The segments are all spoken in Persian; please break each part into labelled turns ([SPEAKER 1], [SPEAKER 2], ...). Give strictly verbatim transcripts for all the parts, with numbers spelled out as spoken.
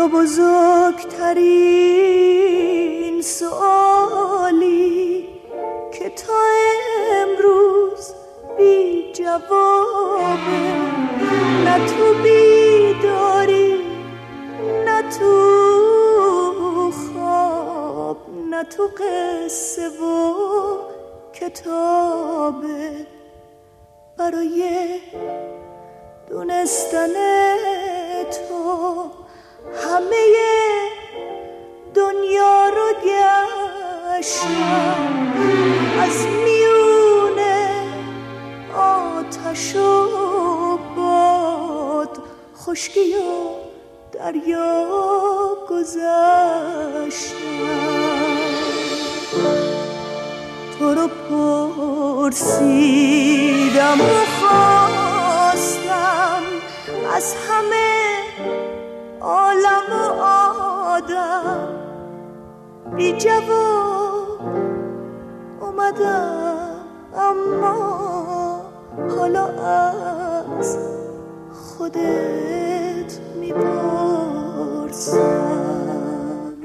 [SPEAKER 1] تو بزرگترین سوالی که تا امروز بی جوابه، نه تو بیداری نه تو خواب نه تو قصه و کتابه. برای دونستن تو همه دنیا رو گشتم، از میونه آتش و باد، خشکی و دریا گذشتم. تو رو پرسیدم و خواستم از همه عالم و آدم، بی جواب اومدم، اما حالا از خودت میپرسم.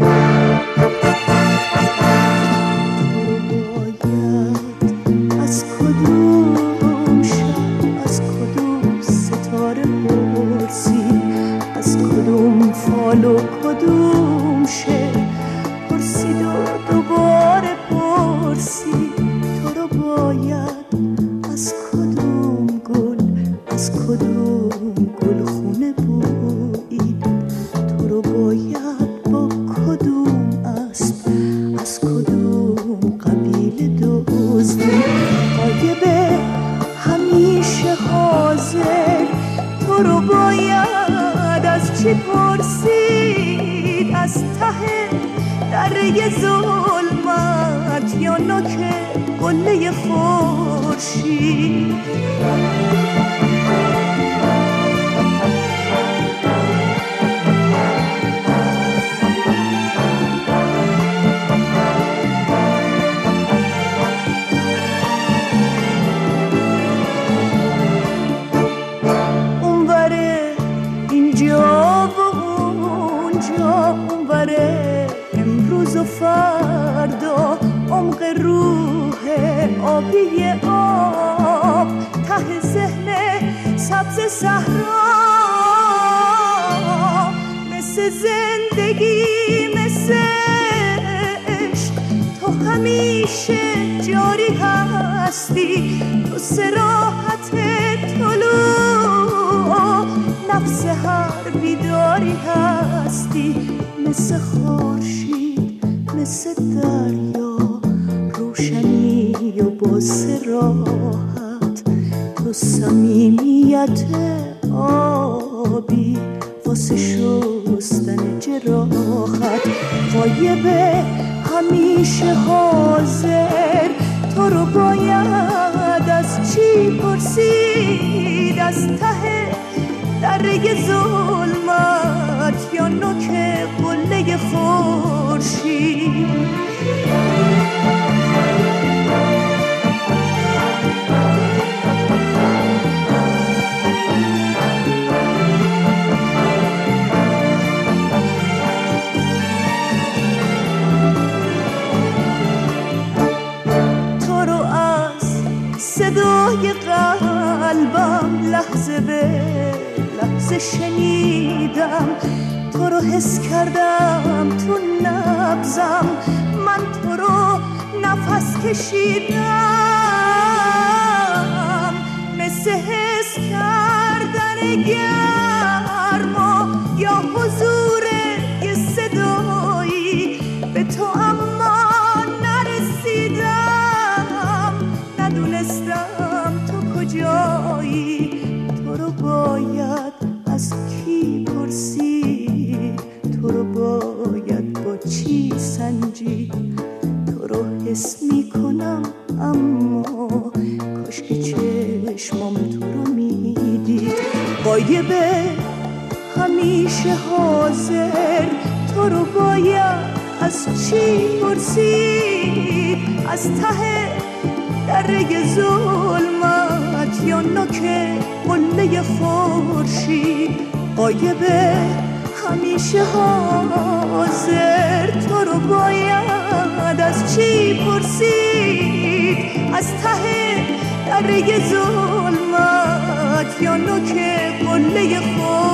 [SPEAKER 1] تو باید از کدوم شب، از کدوم ستاره پرسی، از کدوم فال و کدوم شعر پرسید و دوباره پرسی. تو رو باید از کدوم گل، از کدوم گلخونه بویید. تو رو باید با کدوم اسب، از کدوم قبیله دزدید. غایبه همیشه حاضر، تو رو باید از چی پرسید؟ از ته دره ظلمت یا نوک قله خورشید؟ اونوره اینجا و اونجا، اونوره امروز و فردا، عمق روح آبی آب، ته ذهن سبز صحرا. مثل زندگی مثل عشق تو همیشه جاری هستی. تو صراحت طلوع نفس هر بیداری هستی. مثل خورشید مثل دریا، روشنی و با صراحت. تو صمیمیت آبی واسه شستن جراحت. غایبه همیشه حاضر، تو رو باید از چی پرسید؟ از ته دره ظلمت یا نوک قله خورشید؟ تو رو از صدای قلبم لحظه به لحظه شنیدم، تو رو حس کردم تو نبضم، من تو رو نفس کشیدم. مثل حس کردن گرما یا حضور یه صدایی به تو، اما نرسیدم، ندونستم تو کجایی. تو رو باید از کی پرسی؟ تو رو باید با چی سنجی؟ تو رو حس میکنم اما کاش که چشمام تو رو میدید. غایبه همیشه حاضر، تو رو باید از چی پرسید؟ از ته دره ظلمت یا نوک قله خورشید؟ غایبه همیشه حاضر تو رو باید از چی پرسید، از ته دره ظلمت یا نوک قله خود